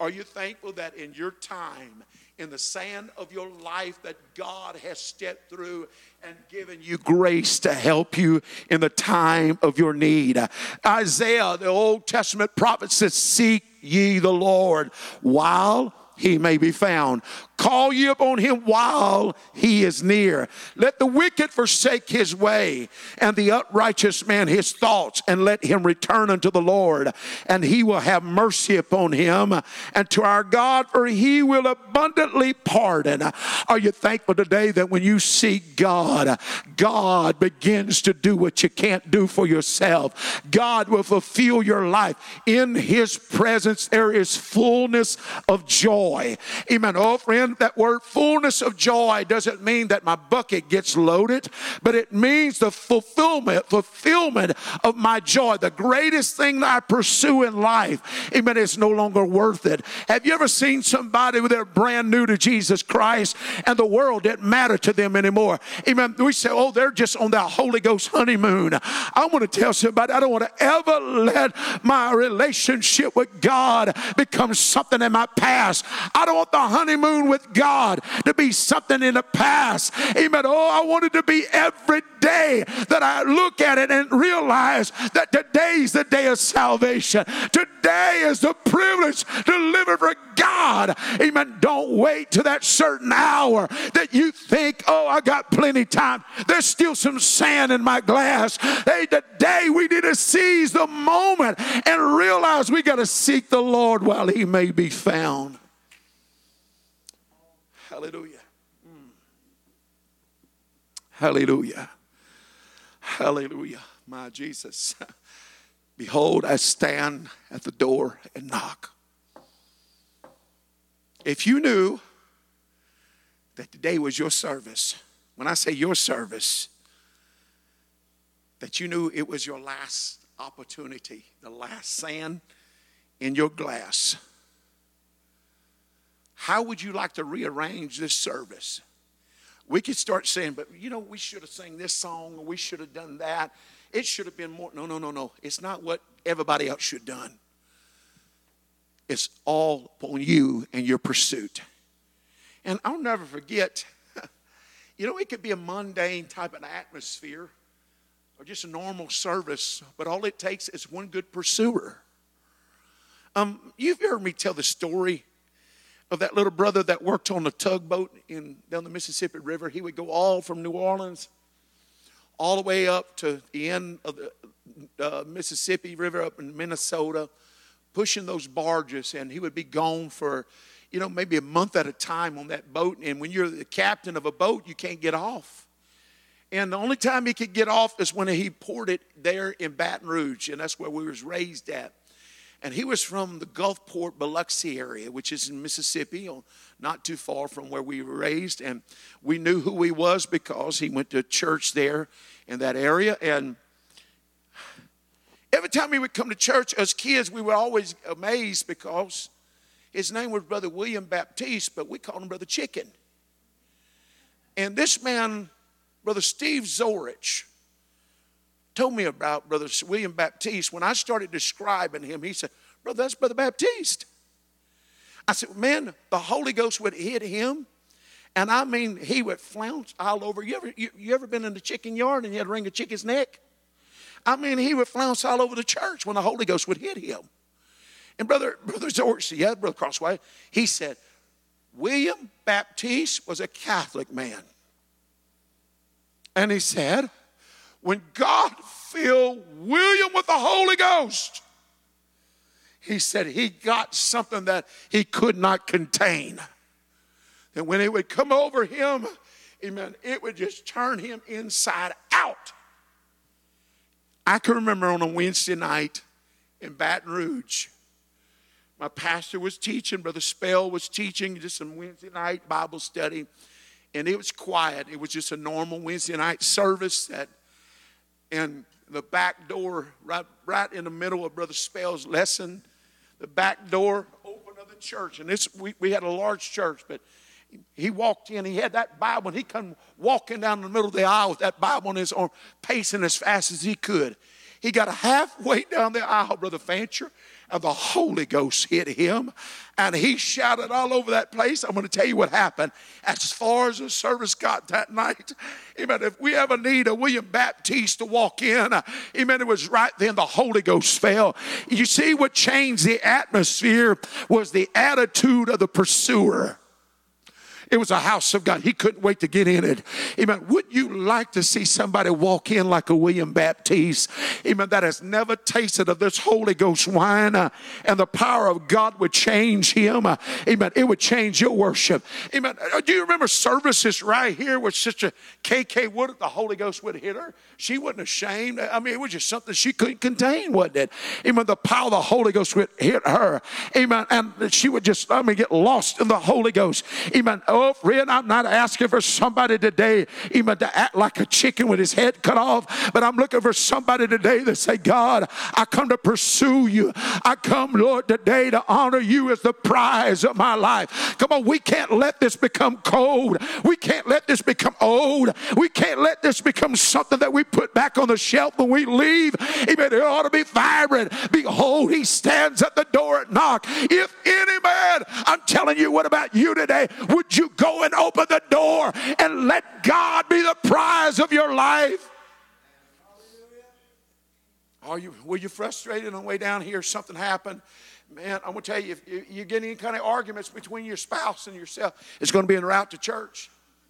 Are you thankful that in your time, in the sand of your life, that God has stepped through and given you grace to help you in the time of your need? Isaiah, the Old Testament prophet, says, seek ye the Lord while he may be found. Call ye upon him while he is near. Let the wicked forsake his way, and the unrighteous man his thoughts, and let him return unto the Lord, and he will have mercy upon him, and to our God, for he will abundantly pardon. Are you thankful today that when you seek God, God begins to do what you can't do for yourself? God will fulfill your life. In his presence there is fullness of joy. Amen. Oh, friend, that word fullness of joy doesn't mean that my bucket gets loaded, but it means the fulfillment of my joy. The greatest thing that I pursue in life, amen, is no longer worth it. Have you ever seen somebody when they're brand new to Jesus Christ and the world didn't matter to them anymore? Amen. We say, oh, they're just on that Holy Ghost honeymoon. I want to tell somebody, I don't want to ever let my relationship with God become something in my past. I don't want the honeymoon with God to be something in the past. Amen. Oh, I want it to be every day that I look at it and realize that today's the day of salvation. Today is the privilege to live it for God. Amen. Don't wait to that certain hour that you think, oh, I got plenty of time. There's still some sand in my glass. Hey, today we need to seize the moment and realize we got to seek the Lord while he may be found. Hallelujah. Hallelujah. Hallelujah. My Jesus. Behold, I stand at the door and knock. If you knew that today was your service, when I say your service, that you knew it was your last opportunity, the last sand in your glass, how would you like to rearrange this service? We could start saying, but you know, we should have sang this song, or we should have done that. It should have been more. No. It's not what everybody else should have done. It's all upon you and your pursuit. And I'll never forget, you know, it could be a mundane type of atmosphere or just a normal service, but all it takes is one good pursuer. You've heard me tell the story of that little brother that worked on the tugboat down the Mississippi River. He would go all from New Orleans all the way up to the end of the Mississippi River up in Minnesota, pushing those barges, and he would be gone for, you know, maybe a month at a time on that boat. And when you're the captain of a boat, you can't get off. And the only time he could get off is when he ported there in Baton Rouge, and that's where we was raised at. And he was from the Gulfport, Biloxi area, which is in Mississippi, not too far from where we were raised. And we knew who he was because he went to church there in that area. And every time he would come to church as kids, we were always amazed because his name was Brother William Baptiste, but we called him Brother Chicken. And this man, Brother Steve Zorich, told me about Brother William Baptiste. When I started describing him, he said, brother, that's Brother Baptiste. I said, man, the Holy Ghost would hit him. And I mean, he would flounce all over. You ever been in the chicken yard and you had to wring a chicken's neck? I mean, he would flounce all over the church when the Holy Ghost would hit him. And Brother Zorich, yeah, Brother Crossway, he said, William Baptiste was a Catholic man. And he said, when God filled William with the Holy Ghost, he said he got something that he could not contain. And when it would come over him, amen, it would just turn him inside out. I can remember on a Wednesday night in Baton Rouge, my pastor was teaching, Brother Spell was teaching, just some Wednesday night Bible study, and it was quiet. It was just a normal Wednesday night service and the back door, right in the middle of Brother Spell's lesson, the back door open of the church. And we had a large church, but he walked in, he had that Bible, and he come walking down the middle of the aisle with that Bible on his arm, pacing as fast as he could. He got halfway down the aisle, Brother Fancher, and the Holy Ghost hit him, and he shouted all over that place. I'm going to tell you what happened. As far as the service got that night, amen, if we ever need a William Baptiste to walk in, amen, it was right then the Holy Ghost fell. You see, what changed the atmosphere was the attitude of the pursuer. It was a house of God. He couldn't wait to get in it. Amen. Would you like to see somebody walk in like a William Baptiste? Amen. That has never tasted of this Holy Ghost wine, and the power of God would change him. Amen. It would change your worship. Amen. Do you remember services right here where Sister K.K. Wood, the Holy Ghost would hit her? She wasn't ashamed. I mean, it was just something she couldn't contain, wasn't it? Amen. The power of the Holy Ghost would hit her. Amen. And she would just, get lost in the Holy Ghost. Amen. Oh, friend, I'm not asking for somebody today even to act like a chicken with his head cut off, but I'm looking for somebody today that say, God, I come to pursue you. I come, Lord, today to honor you as the prize of my life. Come on, we can't let this become cold. We can't let this become old. We can't let this become something that we put back on the shelf when we leave. Amen. It ought to be vibrant. Behold, he stands at the door and knock. If any man, I'm telling you, what about you today? Would you go and open the door and let God be the prize of your life? Were you frustrated on the way down here? Something happened? Man, I'm going to tell you, if you get any kind of arguments between your spouse and yourself, it's going to be en route to church.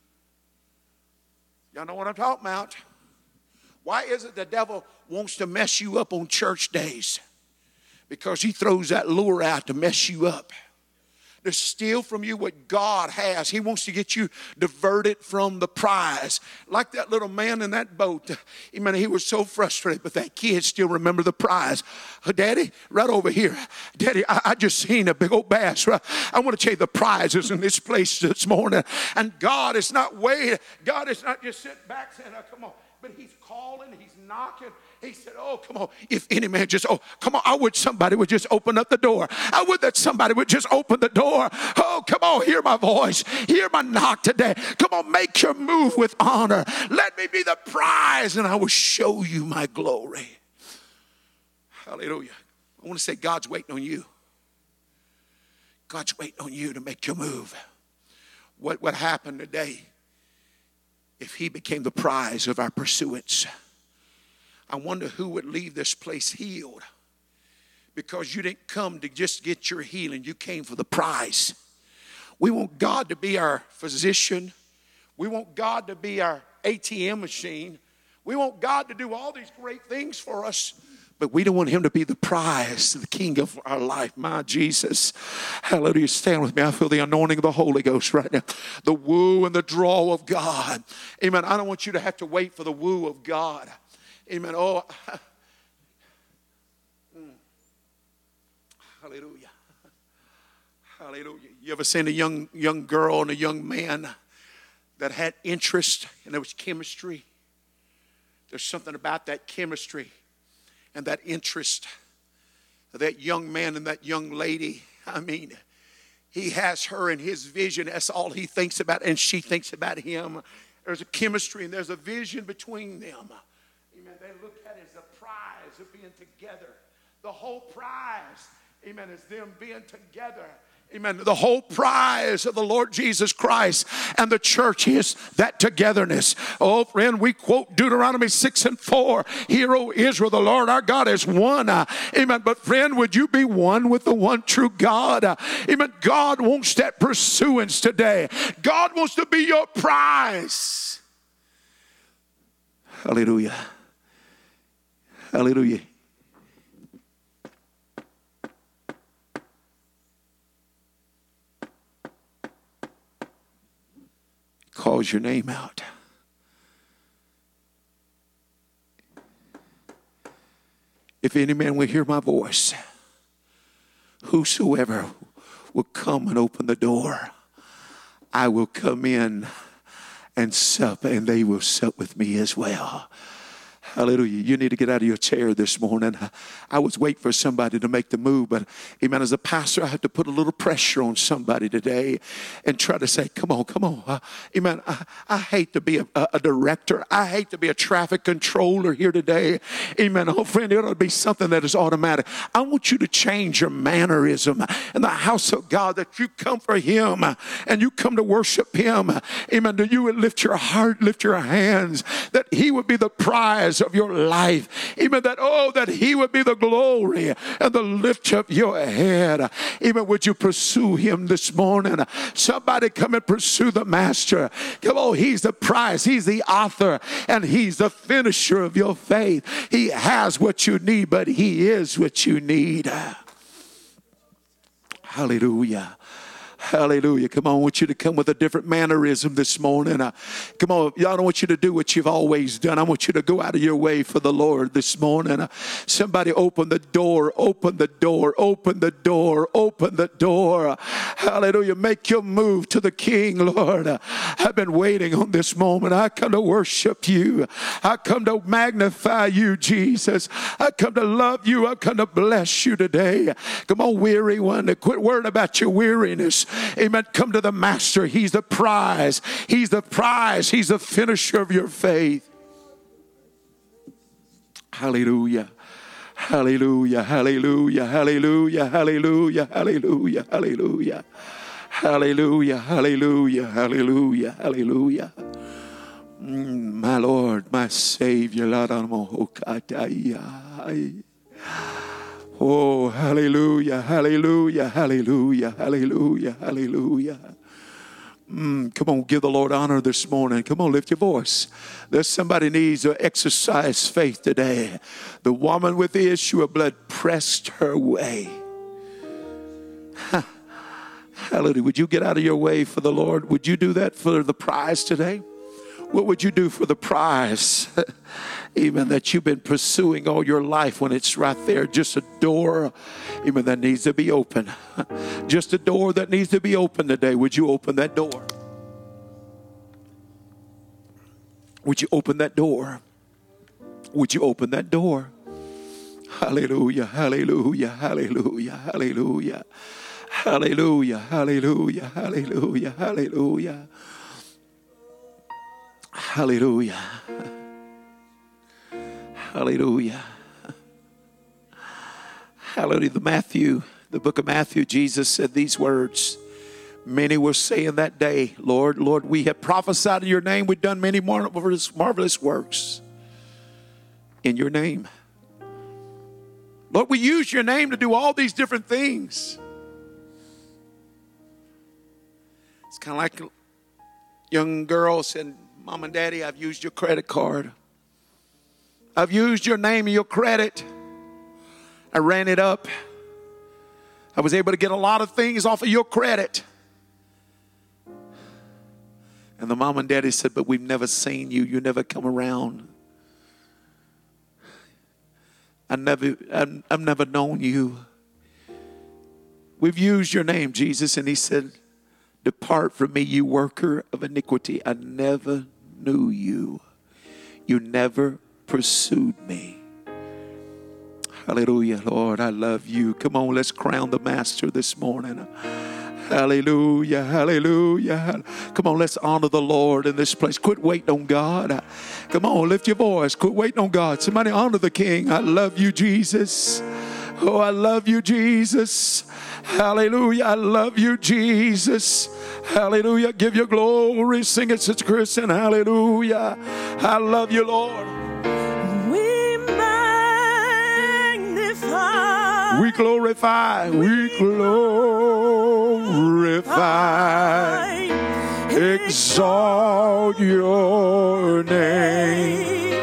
Y'all know what I'm talking about. Why is it the devil wants to mess you up on church days? Because he throws that lure out to mess you up, to steal from you what God has. He wants to get you diverted from the prize. Like that little man in that boat. Amen. He was so frustrated, but that kid still remembered the prize. Daddy, right over here. Daddy, I just seen a big old bass. I want to tell you the prize is in this place this morning. And God is not waiting. God is not just sitting back saying, oh, come on. But he's calling, he's knocking. He said, oh, come on. If any man just, come on. I wish somebody would just open up the door. I would that somebody would just open the door. Oh, come on. Hear my voice. Hear my knock today. Come on. Make your move with honor. Let me be the prize and I will show you my glory. Hallelujah. I want to say God's waiting on you. God's waiting on you to make your move. What happened today? If he became the prize of our pursuance, I wonder who would leave this place healed, because you didn't come to just get your healing. You came for the prize. We want God to be our physician. We want God to be our ATM machine. We want God to do all these great things for us, but we don't want him to be the prize, the king of our life. My Jesus. Hallelujah. Stand with me. I feel the anointing of the Holy Ghost right now. The woo and the draw of God. Amen. I don't want you to have to wait for the woo of God. Amen. Oh, hallelujah. Hallelujah. You ever seen a young girl and a young man that had interest, and there was chemistry? There's something about that chemistry and that interest of that young man and that young lady. I mean, he has her in his vision. That's all he thinks about, and she thinks about him. There's a chemistry and there's a vision between them. Amen. They look at it as a prize of being together. The whole prize, amen, is them being together. Amen. The whole prize of the Lord Jesus Christ and the church is that togetherness. Oh, friend, we quote Deuteronomy 6:4. Hear, O Israel, the Lord our God is one. Amen. But friend, would you be one with the one true God? Amen. God wants that pursuance today. God wants to be your prize. Hallelujah. Hallelujah. Calls your name out. If any man will hear my voice, whosoever will come and open the door, I will come in and sup, and they will sup with me as well. Hallelujah. You need to get out of your chair this morning. I was waiting for somebody to make the move, but amen, as a pastor, I have to put a little pressure on somebody today and try to say, come on. Amen. I hate to be a director. I hate to be a traffic controller here today. Amen. Oh, friend, it ought to be something that is automatic. I want you to change your mannerism in the house of God, that you come for him and you come to worship him. Amen. That you would lift your heart, lift your hands, that he would be the prize of your life. Amen. That he would be the glory and the lift of your head. Amen. Would you pursue him this morning? Somebody come and pursue the master. Come on. He's the prize. He's the author and he's the finisher of your faith. He has what you need, but he is what you need. Hallelujah. Hallelujah. Come on, I want you to come with a different mannerism this morning. Come on, y'all don't want you to do what you've always done. I want you to go out of your way for the Lord this morning. Somebody open the door, open the door, open the door, open the door. Hallelujah. Make your move to the King, Lord. I've been waiting on this moment. I come to worship you. I come to magnify you, Jesus. I come to love you. I come to bless you today. Come on, weary one, quit worrying about your weariness. Amen. Come to the master. He's the prize. He's the prize. He's the finisher of your faith. Hallelujah. Hallelujah. Hallelujah. Hallelujah. Hallelujah. Hallelujah. Hallelujah. Hallelujah. Hallelujah. Hallelujah. Hallelujah. My Lord, my Savior. Oh, hallelujah, hallelujah, hallelujah, hallelujah, hallelujah. Come on, give the Lord honor this morning. Come on, lift your voice. There's somebody needs to exercise faith today. The woman with the issue of blood pressed her way. Hallelujah. Would you get out of your way for the Lord? Would you do that for the prize today? What would you do for the prize? Even that you've been pursuing all your life, when it's right there, just a door, even that needs to be open. Just a door that needs to be open today. Would you open that door? Would you open that door? Would you open that door? Hallelujah, hallelujah, hallelujah, hallelujah, hallelujah, hallelujah, hallelujah, hallelujah, hallelujah. Hallelujah. Hallelujah. The book of Matthew, Jesus said these words. Many were saying that day, Lord, Lord, we have prophesied in your name. We've done many marvelous works in your name. Lord, we use your name to do all these different things. It's kind of like a young girl said, Mom and Daddy, I've used your credit card. I've used your name and your credit. I ran it up. I was able to get a lot of things off of your credit. And the mom and daddy said, but we've never seen you. You never come around. I've never known you. We've used your name, Jesus. And he said, depart from me, you worker of iniquity. I never knew you. You never pursued me. Hallelujah, Lord, I love you. Come on, let's crown the master this morning. Hallelujah, hallelujah. Come on, let's honor the Lord in this place. Quit waiting on God. Come on, lift your voice. Quit waiting on God. Somebody honor the King. I love you, Jesus. Oh, I love you, Jesus. Hallelujah. I love you, Jesus. Hallelujah. Give you glory. Sing it, Sister Kristen. Hallelujah. I love you, Lord. We glorify, exalt your name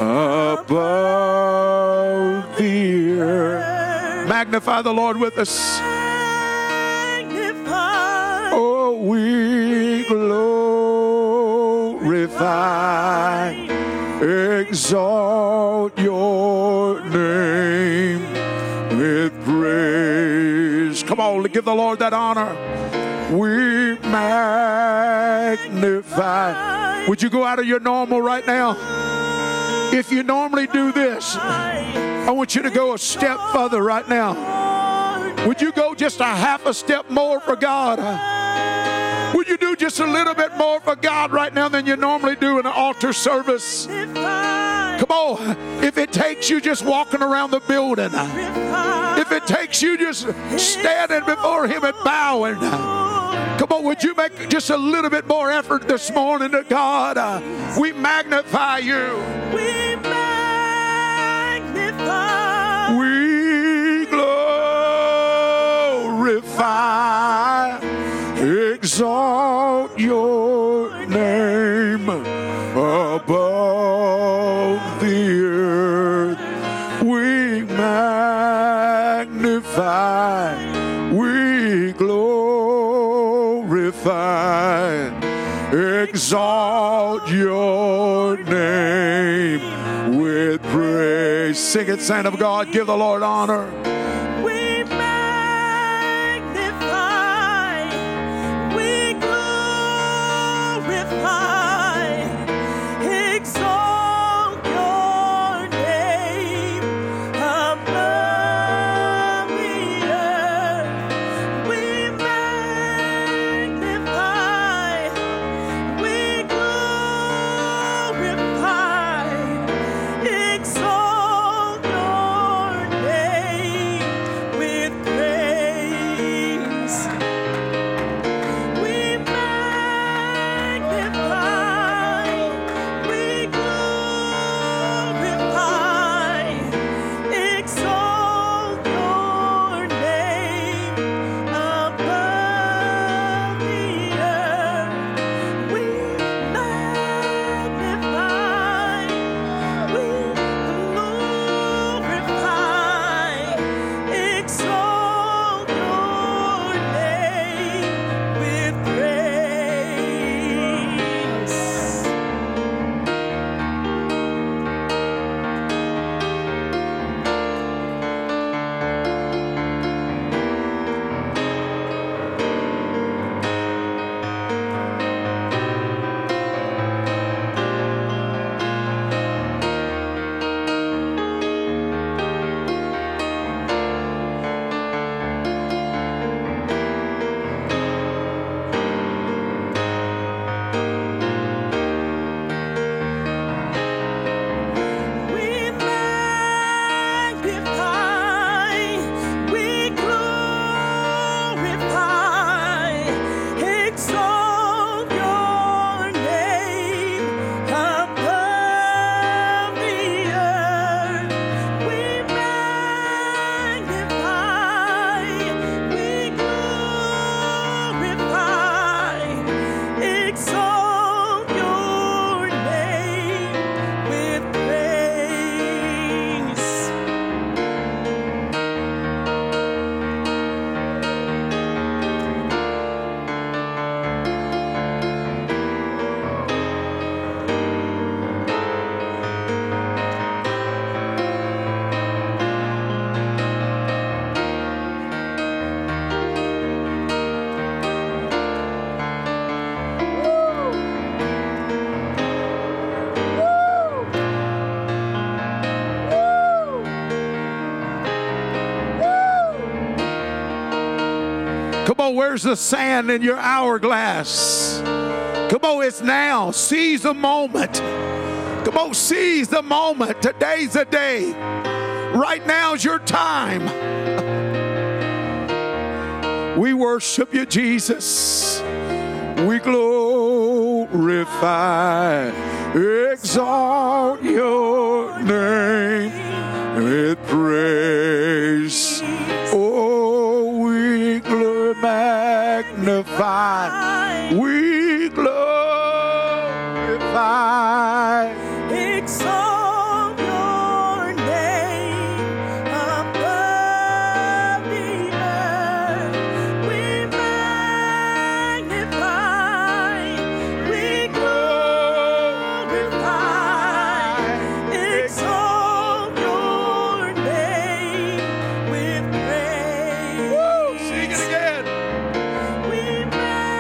above the earth. Magnify the Lord with us. Oh, we glorify, exalt your name with praise. Come on, give the Lord that honor. We magnify. Would you go out of your normal right now? If you normally do this, I want you to go a step further right now. Would you go just a half a step more for God? Would you do just a little bit more for God right now than you normally do in an altar service? Come on. If it takes you just walking around the building, if it takes you just standing before Him and bowing, come on, would you make just a little bit more effort this morning to God? We magnify you. We magnify. We glorify, exalt your name above the earth. We magnify, we glorify, exalt your name with praise. Sing it, saint of God. Give the Lord honor. We magnify, we glorify, exalt your name above the earth. We magnify, we glorify, exalt your name with praise. We magnify, we glorify, exalt your name above the earth. We magnify, we glorify, exalt your name with praise. We magnify, we glorify, exalt your name above the earth. We magnify, we glorify, exalt your name with praise. Come on, where's the sand in your hourglass? Come on, it's now. Seize the moment. Come on, seize the moment. Today's the day. Right now's your time. We worship you, Jesus. We glorify, exalt your name with praise. Oh, we magnify, we glorify. Exalt your name above the earth. We magnify, we glorify, exalt your name with praise. Sing it again. We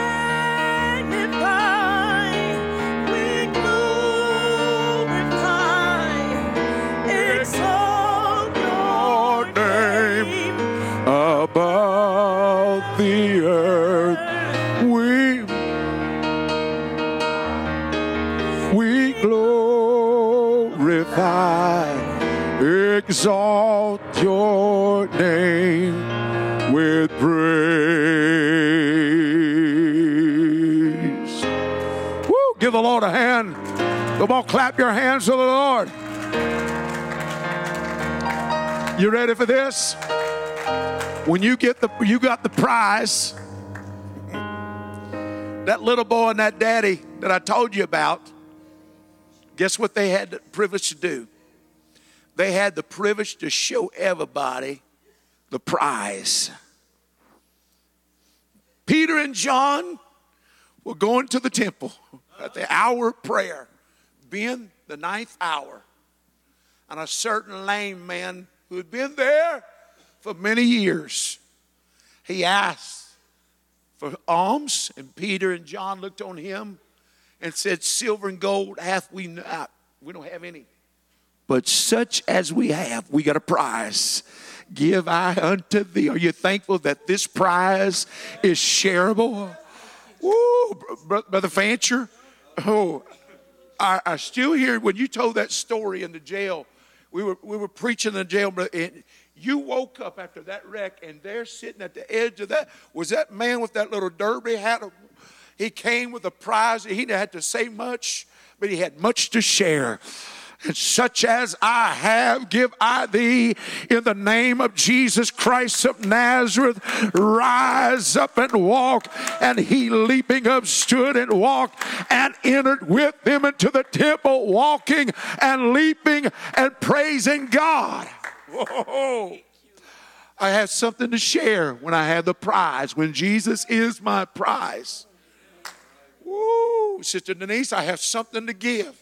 magnify, we glorify, we glorify, exalt your name with praise. Woo, give the Lord a hand. Come on, clap your hands to the Lord. You ready for this? When you got the prize, that little boy and that daddy that I told you about, guess what they had the privilege to do? They had the privilege to show everybody the prize. Peter and John were going to the temple at the hour of prayer, being the 9th hour. And a certain lame man who had been there for many years, he asked for alms, and Peter and John looked on him and said, silver and gold hath we not. We don't have any. But such as we have, we got a prize. Give I unto thee. Are you thankful that this prize is shareable? Woo, Brother Fancher. Oh, I still hear when you told that story in the jail. We were preaching in the jail, and you woke up after that wreck, and there sitting at the edge of that was that man with that little derby hat. He came with a prize. He didn't have to say much, but he had much to share. And such as I have, give I thee in the name of Jesus Christ of Nazareth. Rise up and walk. And he leaping up stood and walked and entered with them into the temple, walking and leaping and praising God. Whoa. I have something to share when I have the prize, when Jesus is my prize. Woo, Sister Denise, I have something to give.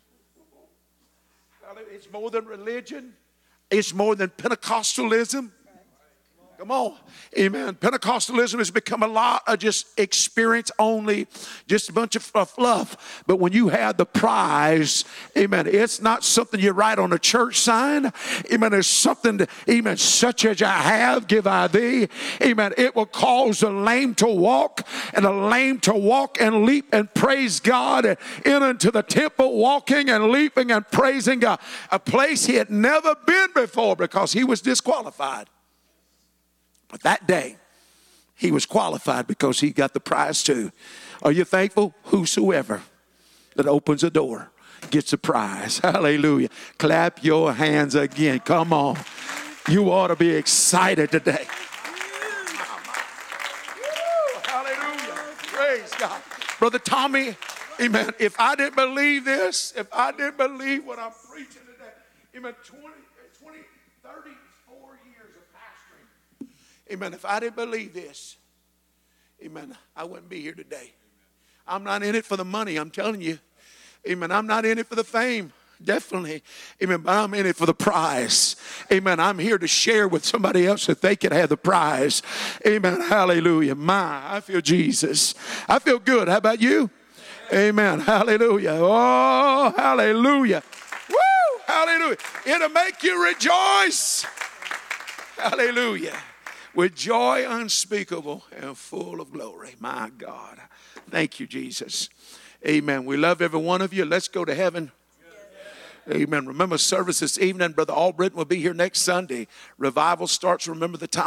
It's more than religion. It's more than Pentecostalism. Come on. Amen. Pentecostalism has become a lot of just experience only, just a bunch of fluff. But when you have the prize, amen, it's not something you write on a church sign. Amen. It's something, amen, such as I have, give I thee. Amen. It will cause the lame to walk, and the lame to walk and leap and praise God, and enter into the temple walking and leaping and praising God. A place he had never been before because he was disqualified. But that day, he was qualified because he got the prize too. Are you thankful? Whosoever that opens a door gets a prize. Hallelujah. Clap your hands again. Come on. You ought to be excited today. Hallelujah. Praise God. Brother Tommy, amen. If I didn't believe this, if I didn't believe what I'm preaching today, amen, 34 years of pastoring. Amen. If I didn't believe this, amen, I wouldn't be here today. I'm not in it for the money, I'm telling you. Amen. I'm not in it for the fame. Definitely. Amen. But I'm in it for the prize. Amen. I'm here to share with somebody else that they can have the prize. Amen. Hallelujah. I feel Jesus. I feel good. How about you? Amen. Hallelujah. Oh, hallelujah. Woo! Hallelujah. It'll make you rejoice. Hallelujah. With joy unspeakable and full of glory. My God. Thank you, Jesus. Amen. We love every one of you. Let's go to heaven. Amen. Remember service this evening. Brother Albritton will be here next Sunday. Revival starts. Remember the time.